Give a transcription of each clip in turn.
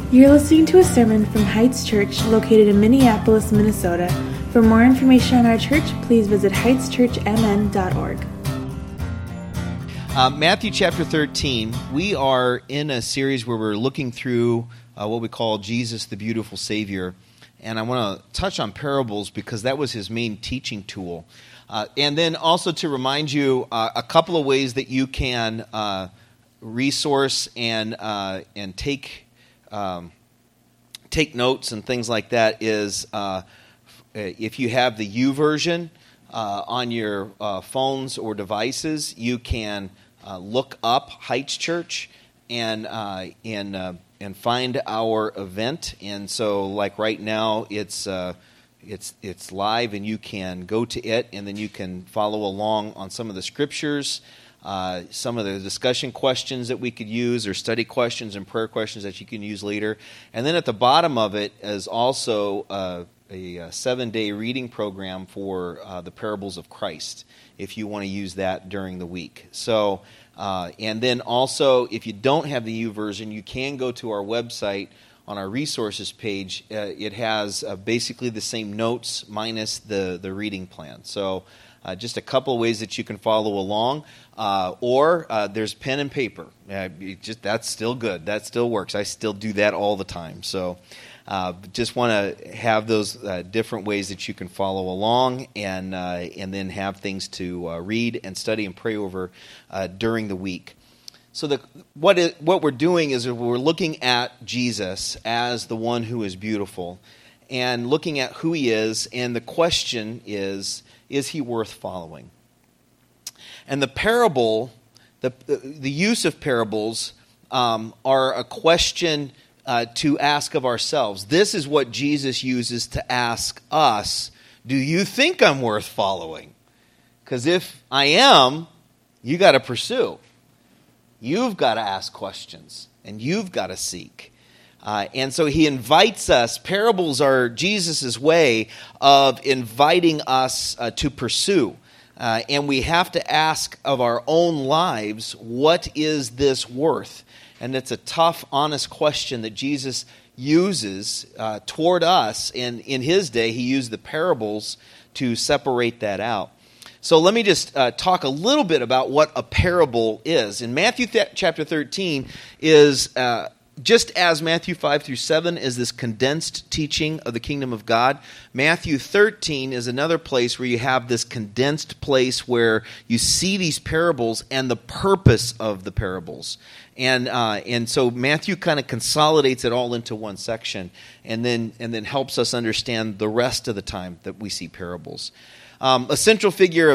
You're listening to a sermon from Heights Church located in Minneapolis, Minnesota. For more information on our church, please visit heightschurchmn.org. Matthew chapter 13, we are in a series where we're looking through what we call Jesus the Beautiful Savior. And I want to touch on parables because that was his main teaching tool. And then also to remind you a couple of ways that you can resource and take notes and things like that is if you have the YouVersion on your phones or devices, you can look up Heights Church and find our event. And so, like right now, it's live, and you can go to it, and then you can follow along on some of the scriptures. Some of the discussion questions that we could use, or study questions and prayer questions that you can use later. And then at the bottom of it is also a 7-day reading program for the parables of Christ, if you want to use that during the week. So, and then also, if you don't have the YouVersion, you can go to our website on our resources page. It has basically the same notes minus the reading plan. So, just a couple of ways that you can follow along, or there's pen and paper. That's still good. That still works. I still do that all the time. So just want to have those different ways that you can follow along, and then have things to read and study and pray over during the week. So what we're doing is we're looking at Jesus as the one who is beautiful, and looking at who he is, and the question is he worth following? And the parable, the use of parables are a question to ask of ourselves. This is what Jesus uses to ask us, do you think I'm worth following? Because if I am, you got to pursue. You've got to ask questions, and you've got to seek. And so he invites us. Parables are Jesus' way of inviting us to pursue. And we have to ask of our own lives, what is this worth? And it's a tough, honest question that Jesus uses toward us. And in his day, he used the parables to separate that out. So let me just talk a little bit about what a parable is. In Matthew chapter 13 is... just as Matthew 5 through 7 is this condensed teaching of the kingdom of God, Matthew 13 is another place where you have this condensed place where you see these parables and the purpose of the parables. And so Matthew kind of consolidates it all into one section, and then helps us understand the rest of the time that we see parables. A central feature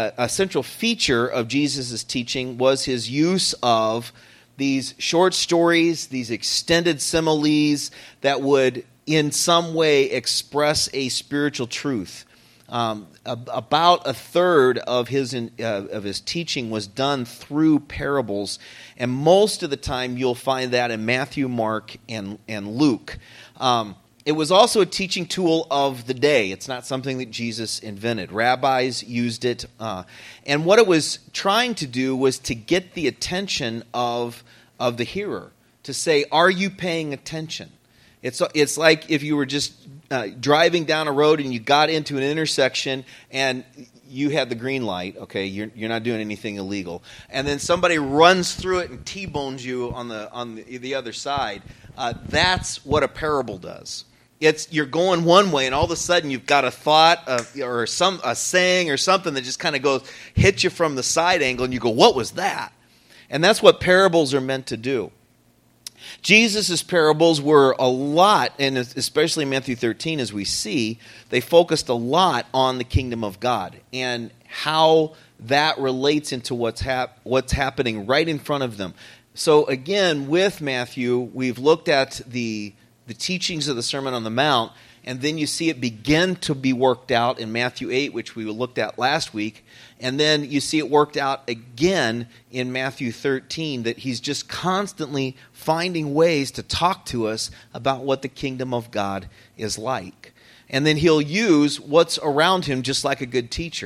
of Jesus' teaching was his use of these short stories, these extended similes that would in some way express a spiritual truth. About a third of his teaching was done through parables, and most of the time you'll find that in Matthew, Mark, and Luke. It was also a teaching tool of the day. It's not something that Jesus invented. Rabbis used it. And what it was trying to do was to get the attention of the hearer, to say, are you paying attention? It's like if you were just driving down a road and you got into an intersection and you had the green light, okay, you're not doing anything illegal, and then somebody runs through it and T-bones you on the other side. That's what a parable does. You're going one way, and all of a sudden you've got a thought or a saying or something that just kind of hits you from the side angle, and you go, what was that? And that's what parables are meant to do. Jesus' parables were a lot, and especially Matthew 13, as we see, they focused a lot on the kingdom of God and how that relates into what's happening right in front of them. So again, with Matthew, we've looked at the teachings of the Sermon on the Mount, and then you see it begin to be worked out in Matthew 8, which we looked at last week, and then you see it worked out again in Matthew 13, that he's just constantly finding ways to talk to us about what the kingdom of God is like. And then he'll use what's around him just like a good teacher.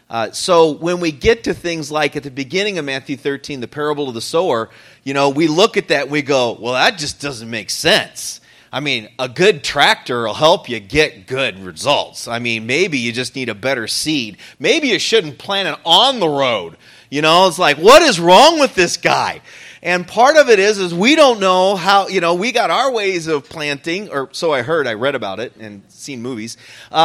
So when we get to things like at the beginning of Matthew 13, the parable of the sower, we look at that and we go, well, that just doesn't make sense. I mean, a good tractor will help you get good results. I mean, maybe you just need a better seed. Maybe you shouldn't plant it on the road. It's like, what is wrong with this guy? And part of it is we don't know how, we got our ways of planting, or so I heard. I read about it and seen movies.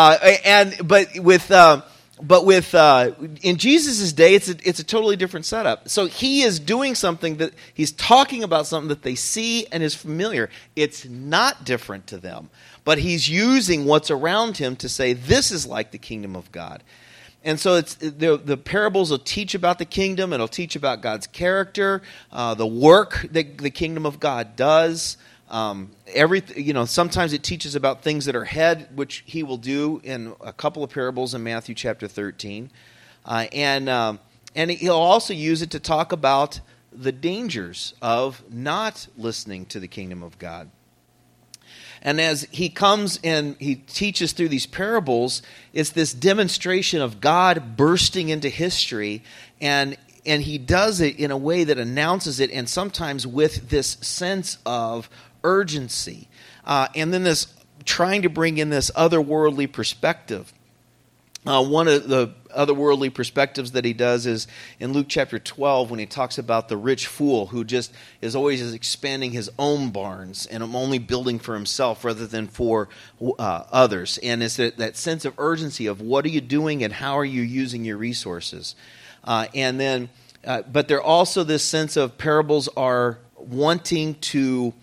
But in Jesus' day, it's a totally different setup. So he is doing something that he's talking about something that they see and is familiar. It's not different to them, but he's using what's around him to say this is like the kingdom of God. And so the parables will teach about the kingdom. It'll teach about God's character, the work that the kingdom of God does. Sometimes it teaches about things that are ahead, which he will do in a couple of parables in Matthew chapter 13. And he'll also use it to talk about the dangers of not listening to the kingdom of God. And as he comes and he teaches through these parables, it's this demonstration of God bursting into history, and he does it in a way that announces it, and sometimes with this sense of urgency. And then this trying to bring in this otherworldly perspective. One of the otherworldly perspectives that he does is in Luke chapter 12 when he talks about the rich fool who just is always expanding his own barns and only building for himself rather than for others. And it's that sense of urgency of what are you doing and how are you using your resources. But there are also this sense of parables are wanting to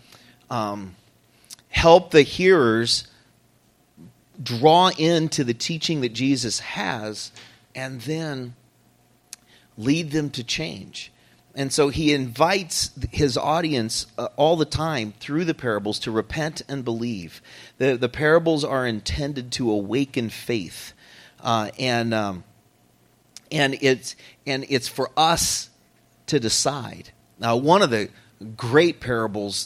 help the hearers draw into the teaching that Jesus has and then lead them to change. And so he invites his audience all the time through the parables to repent and believe. The parables are intended to awaken faith. And it's for us to decide. Now, one of the great parables,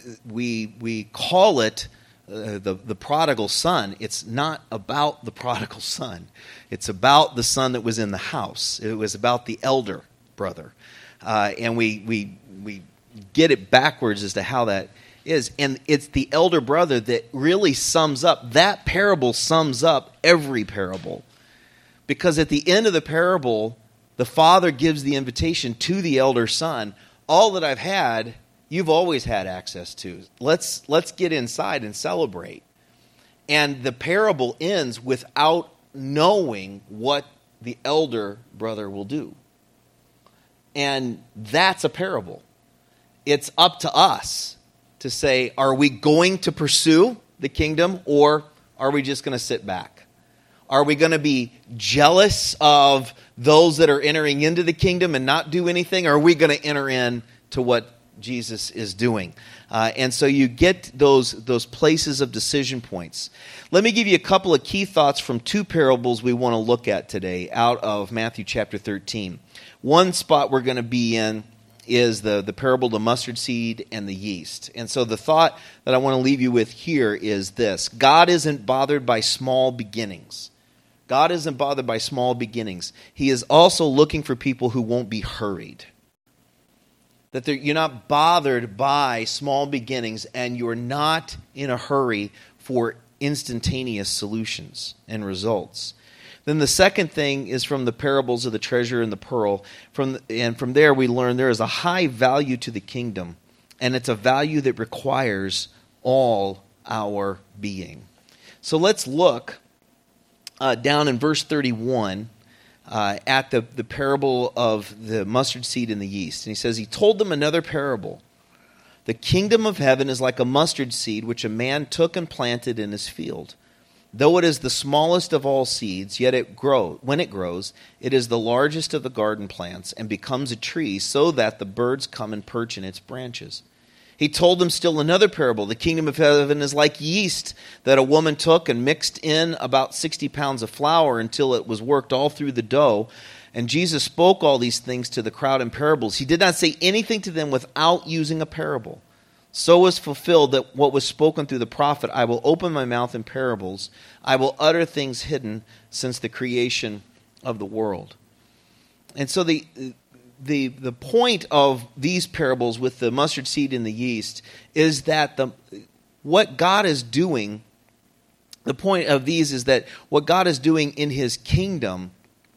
we call it the prodigal son. It's not about the prodigal son. It's about the son that was in the house. It was about the elder brother. And we get it backwards as to how that is. And it's the elder brother that really sums up, that parable sums up every parable. Because at the end of the parable, the father gives the invitation to the elder son, all that I've had, you've always had access to. Let's get inside and celebrate. And the parable ends without knowing what the elder brother will do. And that's a parable. It's up to us to say, are we going to pursue the kingdom or are we just going to sit back? Are we going to be jealous of those that are entering into the kingdom and not do anything? Or are we going to enter in to what Jesus is doing? And so you get those places of decision points. Let me give you a couple of key thoughts from two parables we want to look at today out of Matthew chapter 13. One spot we're going to be in is the parable of the mustard seed and the yeast. And so the thought that I want to leave you with here is this: God isn't bothered by small beginnings. God isn't bothered by small beginnings. He is also looking for people who won't be hurried. That you're not bothered by small beginnings and you're not in a hurry for instantaneous solutions and results. Then the second thing is from the parables of the treasure and the pearl. From there we learn there is a high value to the kingdom, and it's a value that requires all our being. So let's look down in verse 31 at the parable of the mustard seed and the yeast. And he says, he told them another parable. The kingdom of heaven is like a mustard seed which a man took and planted in his field. Though it is the smallest of all seeds, yet when it grows, it is the largest of the garden plants and becomes a tree, so that the birds come and perch in its branches. He told them still another parable. The kingdom of heaven is like yeast that a woman took and mixed in about 60 pounds of flour until it was worked all through the dough. And Jesus spoke all these things to the crowd in parables. He did not say anything to them without using a parable. So was fulfilled that what was spoken through the prophet, I will open my mouth in parables. I will utter things hidden since the creation of the world. And so the point of these parables with the mustard seed and the yeast is that what God is doing, the point of these is that what God is doing in His kingdom,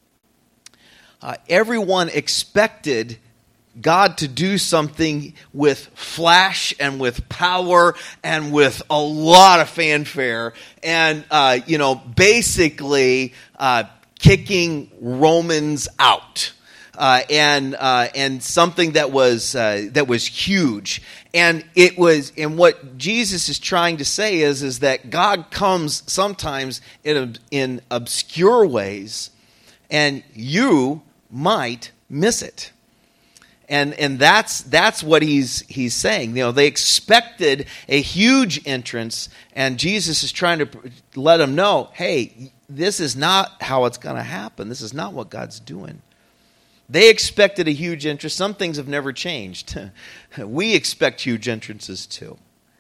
everyone expected God to do something with flash and with power and with a lot of fanfare and, basically kicking Romans out. And something that was huge, and what Jesus is trying to say is that God comes sometimes in obscure ways, and you might miss it, and that's what he's saying. They expected a huge entrance, and Jesus is trying to let them know, hey, this is not how it's going to happen. This is not what God's doing. They expected a huge entrance. Some things have never changed. We expect huge entrances too.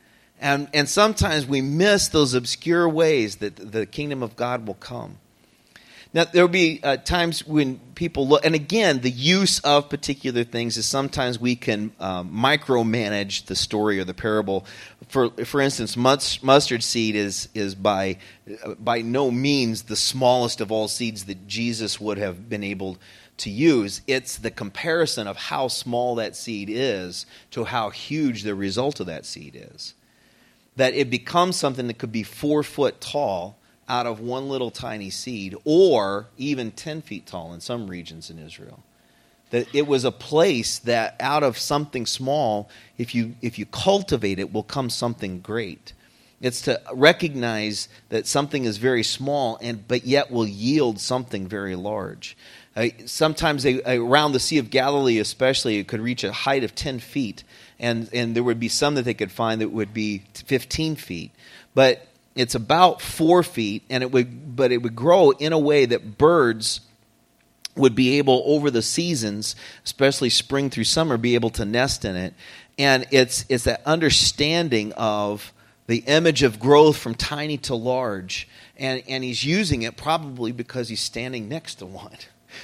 And sometimes we miss those obscure ways that the kingdom of God will come. Now, there will be times when people look, and again, the use of particular things is sometimes we can micromanage the story or the parable. For instance, mustard seed is by no means the smallest of all seeds that Jesus would have been able to use. It's the comparison of how small that seed is to how huge the result of that seed is. That it becomes something that could be 4 foot tall out of one little tiny seed, or even 10 feet tall in some regions in Israel. That it was a place that out of something small, if you cultivate it, will come something great. It's to recognize that something is very small, but yet will yield something very large. Sometimes around the Sea of Galilee especially, it could reach a height of 10 feet. And there would be some that they could find that would be 15 feet. But it's about 4 feet, and it would grow in a way that birds would be able, over the seasons, especially spring through summer, be able to nest in it. And it's that understanding of the image of growth from tiny to large. And he's using it probably because he's standing next to one.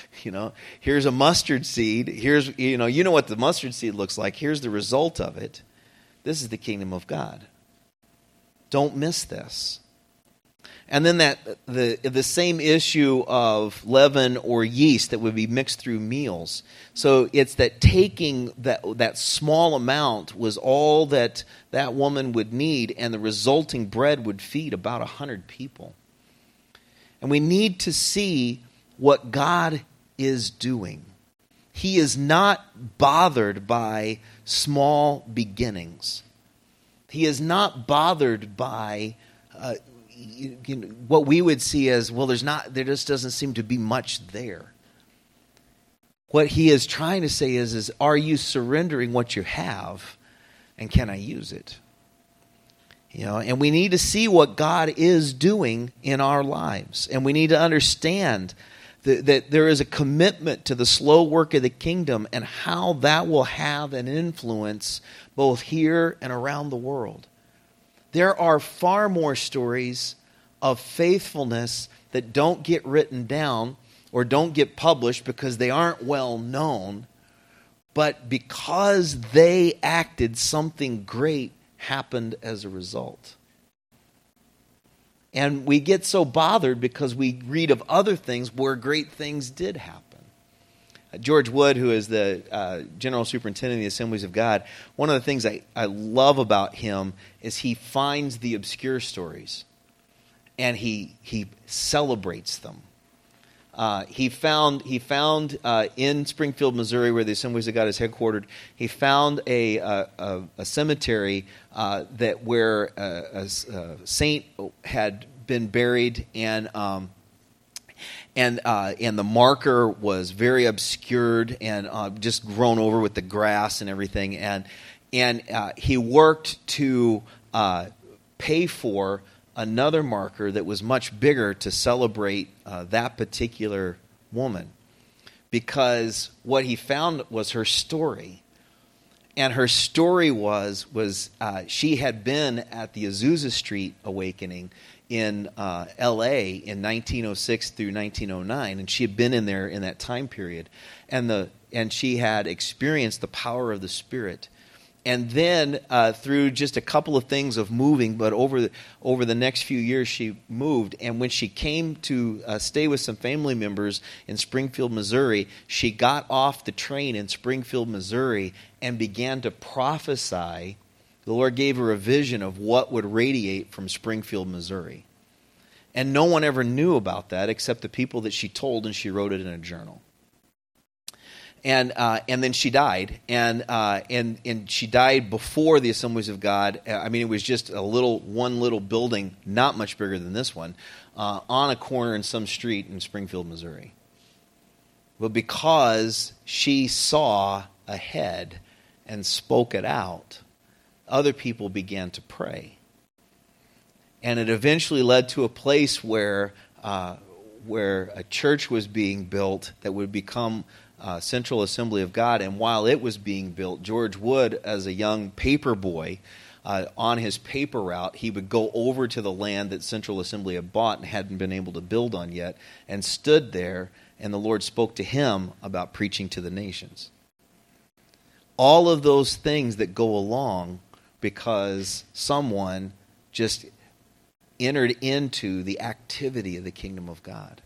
Here's a mustard seed. Here's, you know what the mustard seed looks like. Here's the result of it. This is the kingdom of God. Don't miss this. And then the same issue of leaven or yeast that would be mixed through meals. So it's that taking that small amount was all that woman would need, and the resulting bread would feed about 100 people. And we need to see what God is doing. He is not bothered by small beginnings. He is not bothered by what we would see as, well, there just doesn't seem to be much there. What he is trying to say is are you surrendering what you have, and can I use it? And we need to see what God is doing in our lives, and we need to understand that there is a commitment to the slow work of the kingdom and how that will have an influence both here and around the world. There are far more stories of faithfulness that don't get written down or don't get published because they aren't well known, but because they acted, something great happened as a result. And we get so bothered because we read of other things where great things did happen. George Wood, who is the General Superintendent of the Assemblies of God, one of the things I love about him is he finds the obscure stories and he celebrates them. He found in Springfield, Missouri, where the Assemblies of God is headquartered, he found a cemetery where a saint had been buried, and the marker was very obscured and just grown over with the grass and everything, and he worked to pay for another marker that was much bigger to celebrate that particular woman, because what he found was her story. And her story was she had been at the Azusa Street Awakening in L.A. in 1906 through 1909, and she had been in there in that time period, and she had experienced the power of the Spirit. And then through just a couple of things of moving, but over the next few years she moved. And when she came to stay with some family members in Springfield, Missouri, she got off the train in Springfield, Missouri, and began to prophesy. The Lord gave her a vision of what would radiate from Springfield, Missouri. And no one ever knew about that except the people that she told, and she wrote it in a journal. And then she died, and she died before the Assemblies of God. I mean, it was just one little building, not much bigger than this one, on a corner in some street in Springfield, Missouri. But because she saw ahead and spoke it out, other people began to pray, and it eventually led to a place where a church was being built that would become Central Assembly of God. And while it was being built, George Wood, as a young paper boy, on his paper route, he would go over to the land that Central Assembly had bought and hadn't been able to build on yet, and stood there, and the Lord spoke to him about preaching to the nations. All of those things that go along because someone just entered into the activity of the kingdom of God.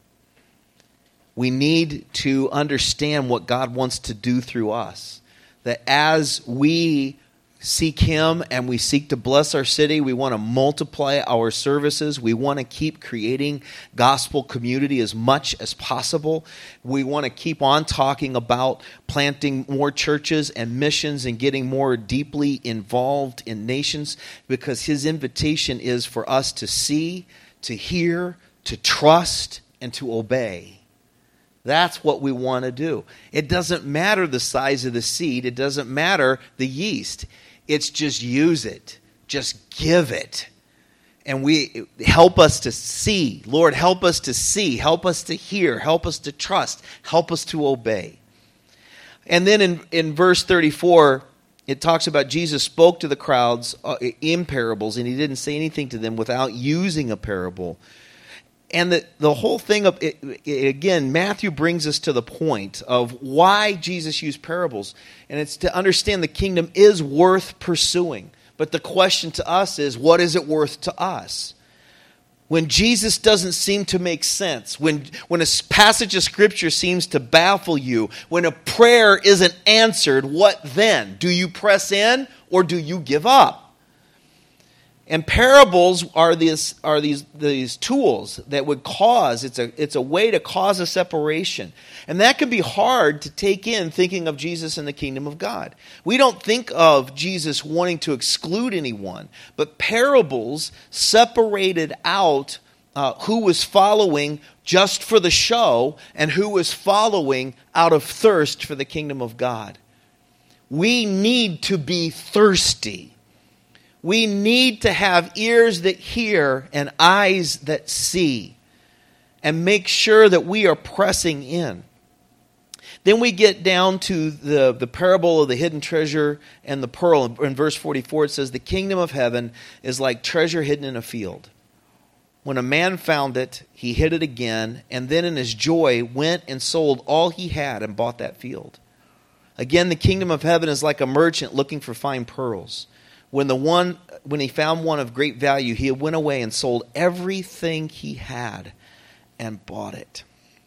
We need to understand what God wants to do through us. That as we seek Him and we seek to bless our city, we want to multiply our services. We want to keep creating gospel community as much as possible. We want to keep on talking about planting more churches and missions and getting more deeply involved in nations, because His invitation is for us to see, to hear, to trust, and to obey. That's what we want to do. It doesn't matter the size of the seed. It doesn't matter the yeast. It's just use it. Just give it. And we help us to see. Lord, help us to see. Help us to hear. Help us to trust. Help us to obey. And then in verse 34, it talks about Jesus spoke to the crowds in parables, and He didn't say anything to them without using a parable. And the whole thing of it, again, Matthew brings us to the point of why Jesus used parables. And it's to understand the kingdom is worth pursuing. But the question to us is, what is it worth to us? When Jesus doesn't seem to make sense, when a passage of Scripture seems to baffle you, when a prayer isn't answered, what then? Do you press in or do you give up? And parables are these tools that would cause, it's a way to cause a separation. And that can be hard to take in, thinking of Jesus and the kingdom of God. We don't think of Jesus wanting to exclude anyone, but parables separated out who was following just for the show and who was following out of thirst for the kingdom of God. We need to be thirsty. We need to have ears that hear and eyes that see, and make sure that we are pressing in. Then we get down to the parable of the hidden treasure and the pearl. In verse 44 it says, "The kingdom of heaven is like treasure hidden in a field. When a man found it, he hid it again, and then in his joy went and sold all he had and bought that field. Again, the kingdom of heaven is like a merchant looking for fine pearls. When he found one of great value, he went away and sold everything he had and bought it."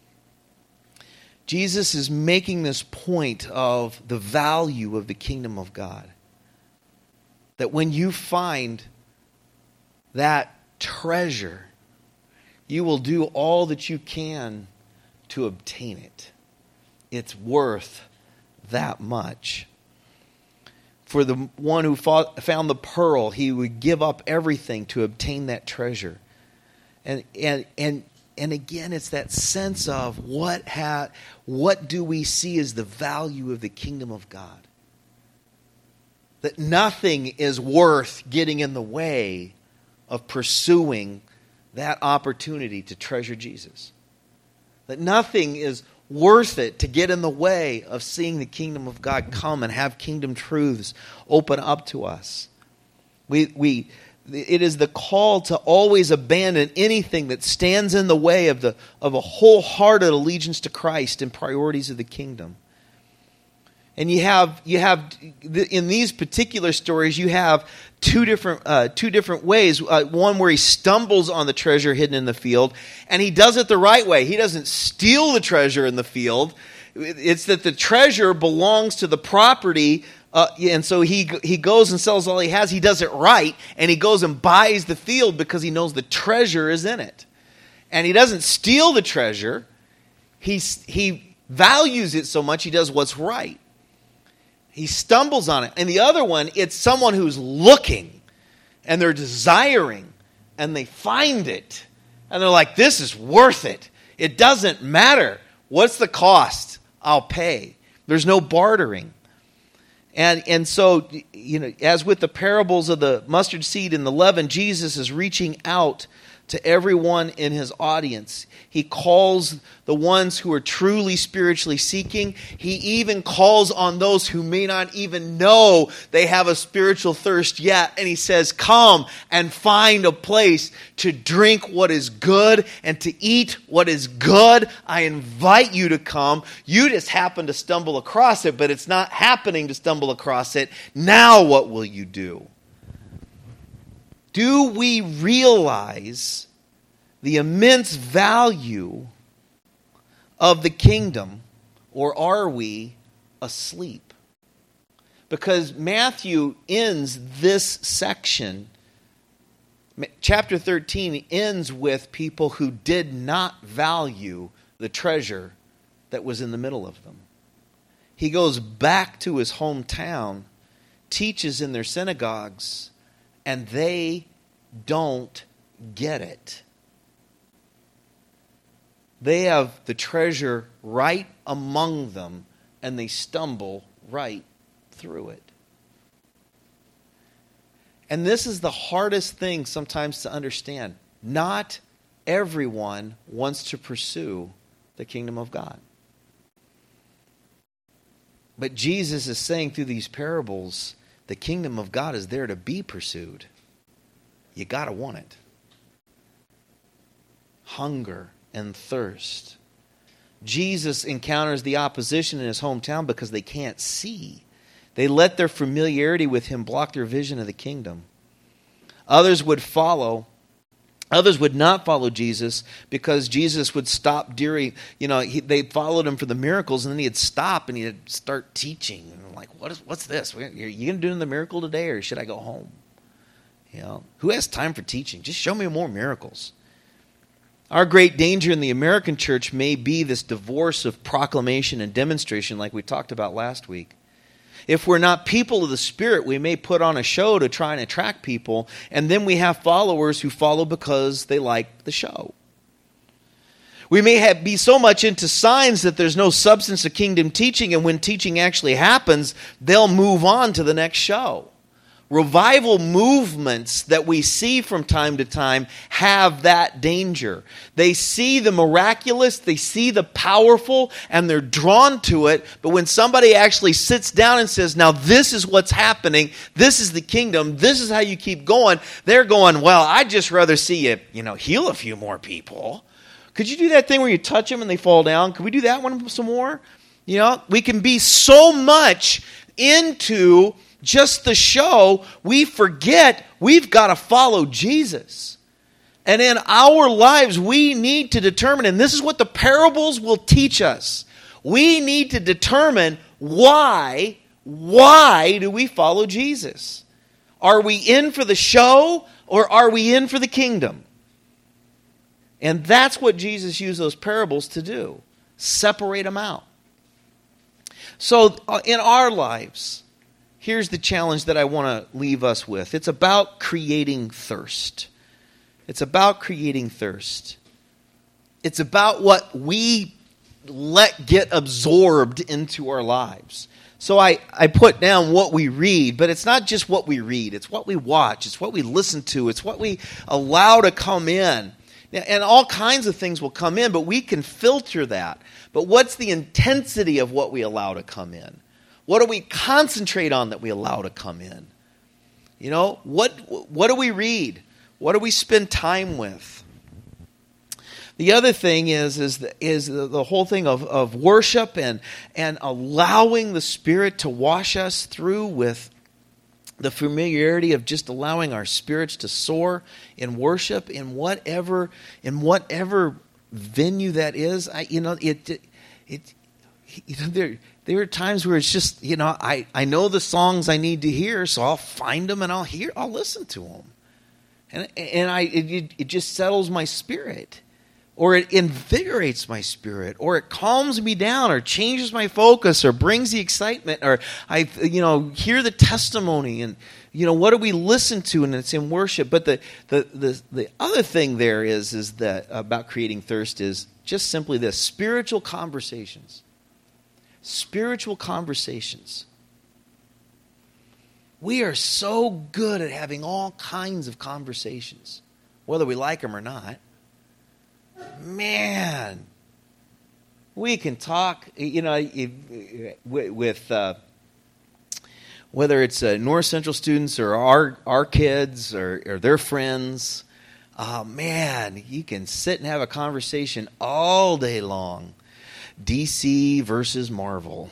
Jesus is making this point of the value of the kingdom of God. That when you find that treasure, you will do all that you can to obtain it. It's worth that much. For the one who found the pearl, he would give up everything to obtain that treasure. And again, it's that sense of what do we see as the value of the kingdom of God? That nothing is worth getting in the way of pursuing that opportunity to treasure Jesus. That nothing is worth it to get in the way of seeing the kingdom of God come and have kingdom truths open up to us. It is the call to always abandon anything that stands in the way of a wholehearted allegiance to Christ and priorities of the kingdom. And you have in these particular stories, you have two different ways. One where he stumbles on the treasure hidden in the field, and he does it the right way. He doesn't steal the treasure in the field. It's that the treasure belongs to the property. And so he goes and sells all he has. He does it right, and he goes and buys the field because he knows the treasure is in it. And he doesn't steal the treasure. He values it so much he does what's right. He stumbles on it. And the other one, it's someone who's looking, and they're desiring, and they find it. And they're like, this is worth it. It doesn't matter. What's the cost? I'll pay. There's no bartering. And so, as with the parables of the mustard seed and the leaven, Jesus is reaching out to everyone in his audience. He calls the ones who are truly spiritually seeking. He even calls on those who may not even know they have a spiritual thirst yet. And he says, come and find a place to drink what is good and to eat what is good. I invite you to come. You just happen to stumble across it, but it's not happening to stumble across it. Now what will you do? Do we realize the immense value of the kingdom, or are we asleep? Because Matthew ends this section, chapter 13 ends with people who did not value the treasure that was in the middle of them. He goes back to his hometown, teaches in their synagogues, and they don't get it. They have the treasure right among them, and they stumble right through it. And this is the hardest thing sometimes to understand. Not everyone wants to pursue the kingdom of God. But Jesus is saying through these parables, the kingdom of God is there to be pursued. You got to want it. Hunger and thirst. Jesus encounters the opposition in his hometown because they can't see. They let their familiarity with him block their vision of the kingdom. Others would follow. Others would not follow Jesus because Jesus would stop during, they followed him for the miracles, and then he'd stop and he'd start teaching. And like, what's this? Are you going to do the miracle today, or should I go home? Who has time for teaching? Just show me more miracles. Our great danger in the American church may be this divorce of proclamation and demonstration like we talked about last week. If we're not people of the Spirit, we may put on a show to try and attract people, and then we have followers who follow because they like the show. We may be so much into signs that there's no substance of kingdom teaching, and when teaching actually happens, they'll move on to the next show. Revival movements that we see from time to time have that danger. They see the miraculous, they see the powerful, and they're drawn to it. But when somebody actually sits down and says, now this is what's happening, this is the kingdom, this is how you keep going, they're going, well, I'd just rather see you, heal a few more people. Could you do that thing where you touch them and they fall down? Could we do that one some more? We can be so much into just the show, we forget we've got to follow Jesus. And in our lives, we need to determine, and this is what the parables will teach us. We need to determine why do we follow Jesus? Are we in for the show, or are we in for the kingdom? And that's what Jesus used those parables to do. Separate them out. So in our lives, here's the challenge that I want to leave us with. It's about creating thirst. It's about creating thirst. It's about what we let get absorbed into our lives. So I put down what we read, but it's not just what we read. It's what we watch. It's what we listen to. It's what we allow to come in. And all kinds of things will come in, but we can filter that. But what's the intensity of what we allow to come in? What do we concentrate on that we allow to come in? You know, what do we read? What do we spend time with? The other thing is the whole thing of worship and allowing the Spirit to wash us through with the familiarity of just allowing our spirits to soar in worship in whatever venue that is. There are times where it's just, I know the songs I need to hear, so I'll find them and I'll listen to them. And it just settles my spirit, or it invigorates my spirit, or it calms me down, or changes my focus, or brings the excitement, or I hear the testimony, and what do we listen to, and it's in worship. But the other thing there is that about creating thirst is just simply this: spiritual conversations. Spiritual conversations. We are so good at having all kinds of conversations, whether we like them or not. Man, we can talk, with whether it's North Central students or our kids or their friends. Man, you can sit and have a conversation all day long. DC versus Marvel,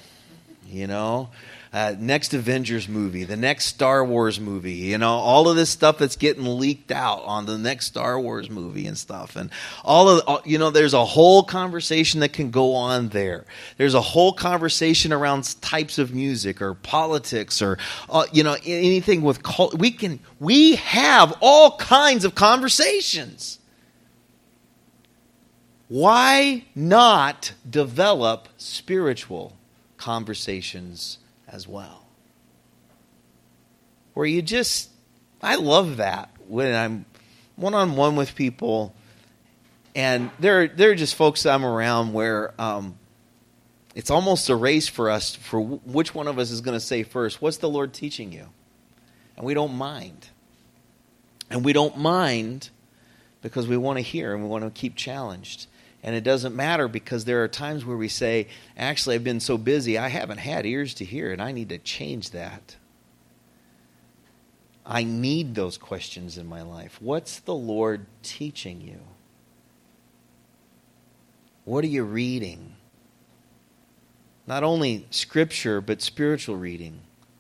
next Avengers movie, the next Star Wars movie, all of this stuff that's getting leaked out on the next Star Wars movie and stuff. And there's a whole conversation that can go on there. There's a whole conversation around types of music or politics or, anything with culture. We have all kinds of conversations. Why not develop spiritual conversations as well? Where I love that when I'm one-on-one with people, and there are just folks I'm around where it's almost a race for us for which one of us is going to say first, "What's the Lord teaching you?" And we don't mind. And we don't mind because we want to hear and we want to keep challenged. And it doesn't matter, because there are times where we say, actually, I've been so busy, I haven't had ears to hear, and I need to change that. I need those questions in my life. What's the Lord teaching you? What are you reading? Not only Scripture, but spiritual reading.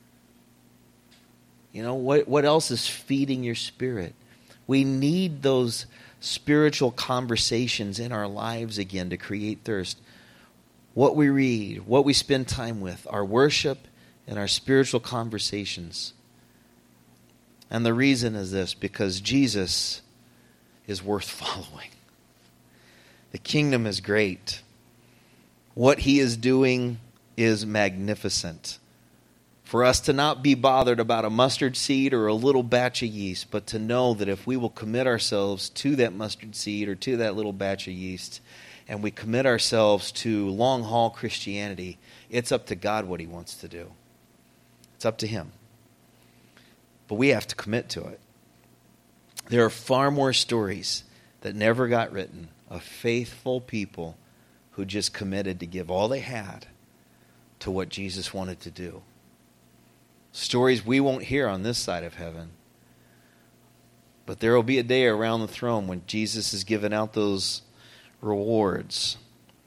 What else is feeding your spirit? We need those spiritual conversations in our lives again to create thirst. What we read, what we spend time with, our worship and our spiritual conversations. And the reason is this: because Jesus is worth following. The kingdom is great. What he is doing is magnificent. For us to not be bothered about a mustard seed or a little batch of yeast, but to know that if we will commit ourselves to that mustard seed or to that little batch of yeast, and we commit ourselves to long-haul Christianity, it's up to God what he wants to do. It's up to him. But we have to commit to it. There are far more stories that never got written of faithful people who just committed to give all they had to what Jesus wanted to do. Stories we won't hear on this side of heaven. But there will be a day around the throne when Jesus is giving out those rewards.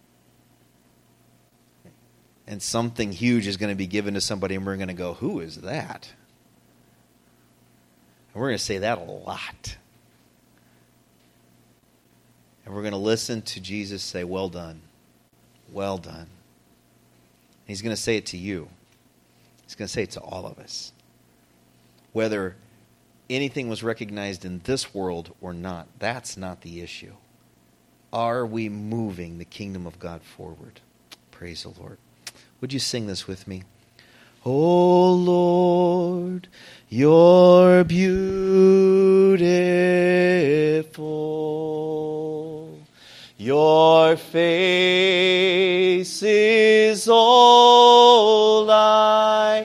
And something huge is going to be given to somebody, and we're going to go, "Who is that?" And we're going to say that a lot. And we're going to listen to Jesus say, "Well done. Well done." And he's going to say it to you. He's going to say it to all of us. Whether anything was recognized in this world or not, that's not the issue. Are we moving the kingdom of God forward? Praise the Lord. Would you sing this with me? Oh Lord, you're beautiful. Your face is all I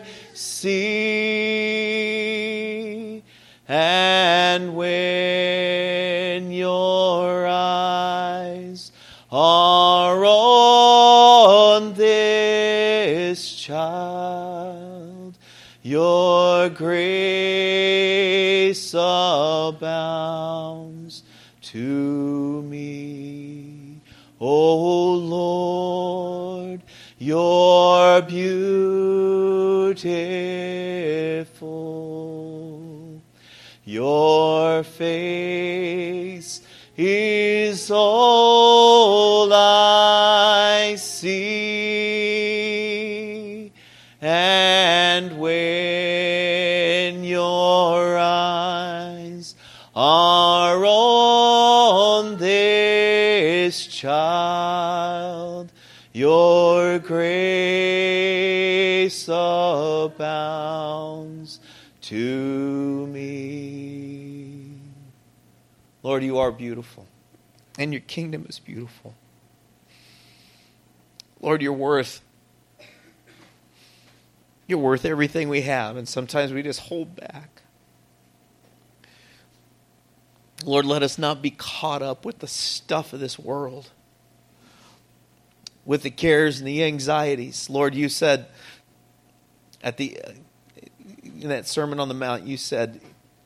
see, and when your eyes are on this child, your grace abounds to me. O Lord, you're beautiful. Your face is all I see, and when your eyes are on this child, your grace abounds to me. Lord, you are beautiful, and your kingdom is beautiful. Lord, you're worth everything we have, and sometimes we just hold back. Lord, let us not be caught up with the stuff of this world, with the cares and the anxieties. Lord, you said in that Sermon on the Mount, you said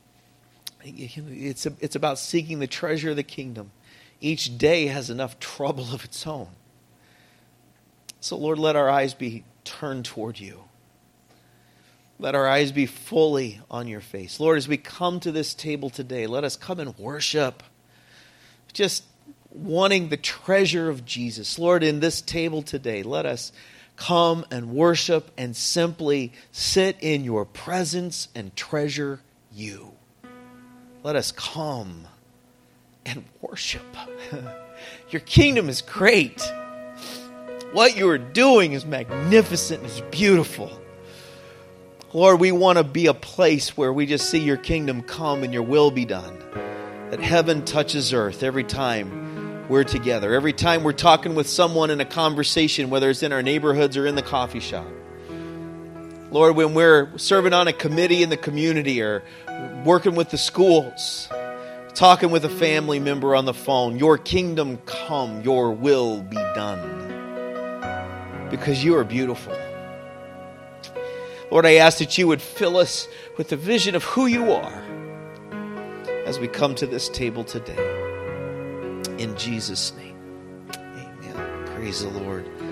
it's about seeking the treasure of the kingdom. Each day has enough trouble of its own. So Lord, let our eyes be turned toward you. Let our eyes be fully on your face. Lord, as we come to this table today, let us come and worship, just wanting the treasure of Jesus. Lord, in this table today, let us come and worship and simply sit in your presence and treasure you. Let us come and worship. Your kingdom is great. What you are doing is magnificent, is beautiful. Lord, we want to be a place where we just see your kingdom come and your will be done. That heaven touches earth every time we're together. Every time we're talking with someone in a conversation, whether it's in our neighborhoods or in the coffee shop. Lord, when we're serving on a committee in the community or working with the schools, talking with a family member on the phone, your kingdom come, your will be done. Because you are beautiful. Lord, I ask that you would fill us with the vision of who you are as we come to this table today. In Jesus' name, amen. Praise the Lord.